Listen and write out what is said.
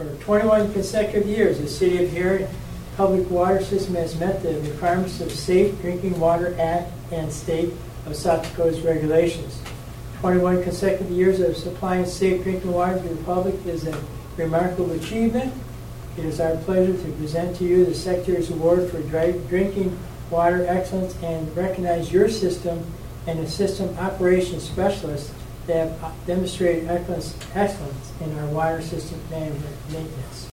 For 21 consecutive years, the City of Huron public water system has met the requirements of Safe Drinking Water Act and State of South Dakota's regulations. 21 consecutive years of supplying safe drinking water to the public is a remarkable achievement. It is our pleasure to present to you the Secretary's Award for Drinking Water Excellence and recognize your system and the system operations specialists that have demonstrated excellence in our water system management maintenance.